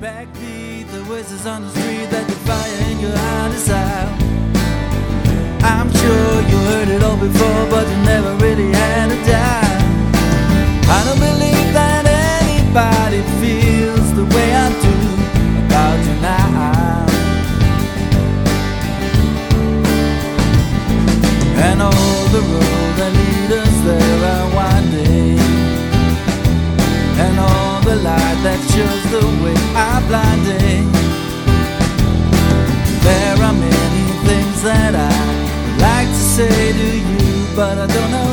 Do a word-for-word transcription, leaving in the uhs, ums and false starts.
Backbeat, the voices on the street that the fire in your heart is out. I'm sure you heard it all before, but you never really had a doubt. I don't believe that anybody feels the way I do about you now. And all the roads that lead us there are winding, and all the light that shows the way are blinding. There are many things that I like to say to you, but I don't know